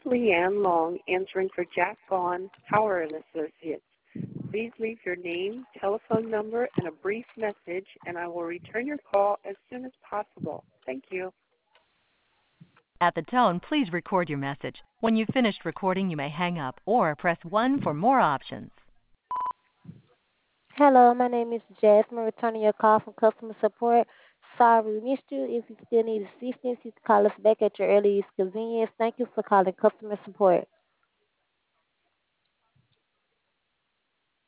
Leanne Long answering for Jack Vaughn, Howard and Associates. Please leave your name, telephone number, and a brief message, and I will return your call as soon as possible. Thank you. At the tone, please record your message. When you've finished recording, you may hang up or press 1 for more options. Hello, my name is Jasmine, returning your call from customer support. Sorry we missed you. If you still need assistance, you can call us back at your earliest convenience. Thank you for calling customer support.